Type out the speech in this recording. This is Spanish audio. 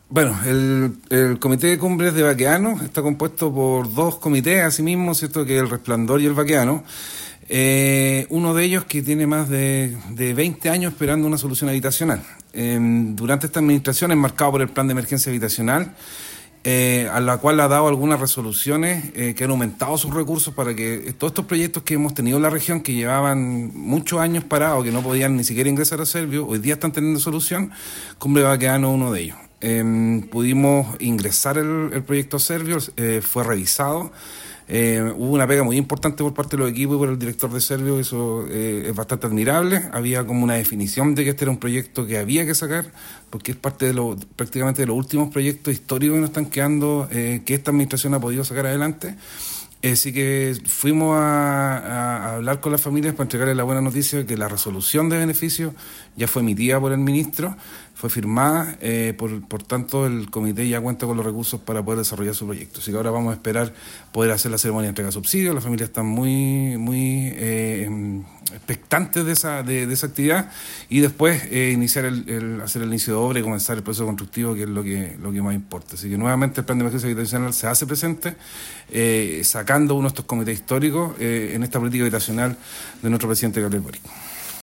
Bueno, el Comité de Cumbres de Baqueano está compuesto por dos comités, asimismo, ¿cierto? Que es el Resplandor y el Baqueano. Uno de ellos que tiene más de 20 años esperando una solución habitacional. Durante esta administración, enmarcado por el Plan de Emergencia Habitacional, a la cual ha dado algunas resoluciones que han aumentado sus recursos para que todos estos proyectos que hemos tenido en la región, que llevaban muchos años parados, que no podían ni siquiera ingresar a Servio, hoy día están teniendo solución. Cumbre Baqueano uno de ellos. Pudimos ingresar el proyecto a Servio, fue revisado. Hubo una pega muy importante por parte de los equipos y por el director de Servio, eso es bastante admirable. Había como una definición de que este era un proyecto que había que sacar, porque es parte prácticamente de los últimos proyectos históricos que nos están quedando, que esta administración ha podido sacar adelante. Así que fuimos a hablar con las familias para entregarles la buena noticia de que la resolución de beneficio ya fue emitida por el ministro, fue firmada, por tanto el comité ya cuenta con los recursos para poder desarrollar su proyecto. Así que ahora vamos a esperar poder hacer la ceremonia de entrega de subsidios. Las familias están muy expectantes de esa actividad y después iniciar hacer el inicio de obra y comenzar el proceso constructivo, que es lo que más importa. Así que nuevamente el plan de emergencia habitacional se hace presente, sacando uno de estos comités históricos en esta política habitacional de nuestro presidente Gabriel Boric.